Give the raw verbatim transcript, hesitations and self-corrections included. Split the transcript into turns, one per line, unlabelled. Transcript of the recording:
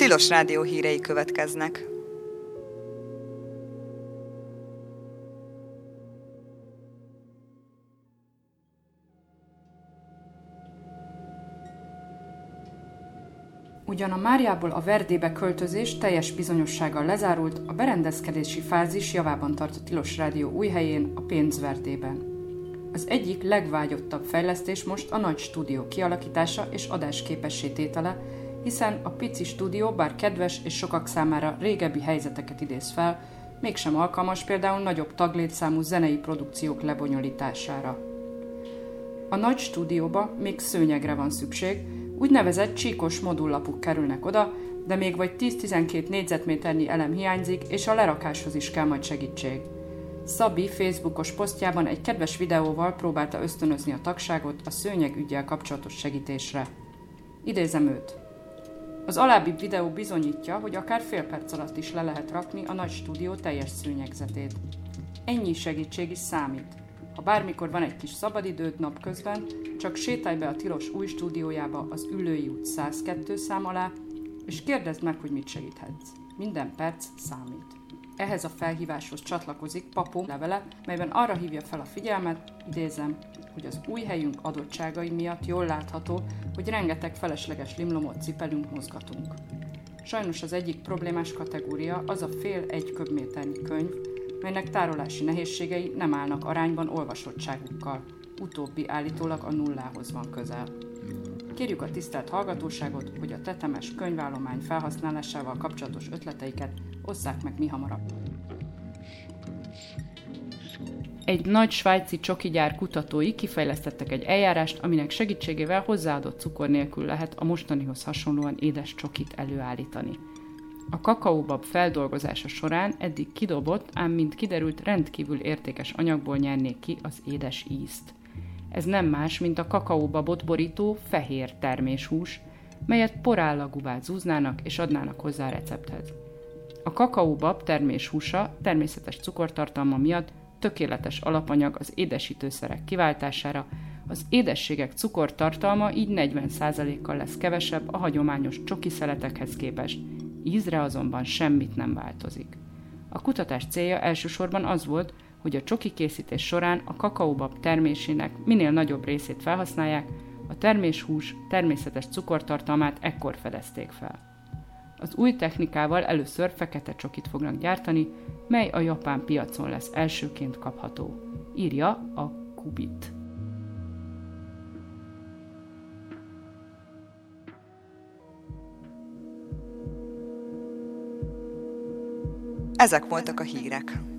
Tilos Rádió hírei következnek.
Ugyan a Máriából a Verdébe költözés teljes bizonyossággal lezárult, a berendezkedési fázis javában tart a Tilos Rádió új helyén, a Pénzverdében. Az egyik legvágyottabb fejlesztés most a nagy stúdió kialakítása és adásképessé tétele, hiszen a pici stúdió bár kedves és sokak számára régebbi helyzeteket idéz fel, mégsem alkalmas például nagyobb taglétszámú zenei produkciók lebonyolítására. A nagy stúdióba még szőnyegre van szükség, úgynevezett csíkos modullapuk kerülnek oda, de még vagy tíz-tizenkét négyzetméternyi elem hiányzik, és a lerakáshoz is kell majd segítség. Szabi Facebookos posztjában egy kedves videóval próbálta ösztönözni a tagságot a szőnyeg üggyel kapcsolatos segítésre. Idézem őt. Az alábbi videó bizonyítja, hogy akár fél perc alatt is le lehet rakni a nagy stúdió teljes szőnyegzetét. Ennyi segítség is számít. Ha bármikor van egy kis szabadidőd napközben, csak sétálj be a Tilos új stúdiójába az Üllői út száz kettő szám alá, és kérdezd meg, hogy mit segíthetsz. Minden perc számít. Ehhez a felhíváshoz csatlakozik Papó levele, melyben arra hívja fel a figyelmet, idézem, hogy az új helyünk adottságai miatt jól látható, hogy rengeteg felesleges limlomot cipelünk, mozgatunk. Sajnos az egyik problémás kategória az a fél egy köbméternyi könyv, melynek tárolási nehézségei nem állnak arányban olvasottságukkal. Utóbbi állítólag a nullához van közel. Kérjük a tisztelt hallgatóságot, hogy a tetemes könyvállomány felhasználásával kapcsolatos ötleteiket osszák meg mihamarabb. Egy nagy svájci csokigyár kutatói kifejlesztettek egy eljárást, aminek segítségével hozzáadott cukor nélkül lehet a mostanihoz hasonlóan édes csokit előállítani. A kakaóbab feldolgozása során eddig kidobott, ám mint kiderült, rendkívül értékes anyagból nyernék ki az édes ízt. Ez nem más, mint a kakaóbabot borító fehér terméshús, melyet porállagú zúznának és adnának hozzá a recepthez. A kakaóbab terméshúsa természetes cukortartalma miatt tökéletes alapanyag az édesítőszerek kiváltására, az édességek cukortartalma így negyven százalékkal lesz kevesebb a hagyományos csoki szeletekhez képest, ízre azonban semmit nem változik. A kutatás célja elsősorban az volt, hogy a csoki készítés során a kakaóbab termésének minél nagyobb részét felhasználják, a terméshús természetes cukortartalmát ekkor fedezték fel. Az új technikával először fekete csokit fognak gyártani, mely a japán piacon lesz elsőként kapható. Írja a Kubit.
Ezek voltak a hírek.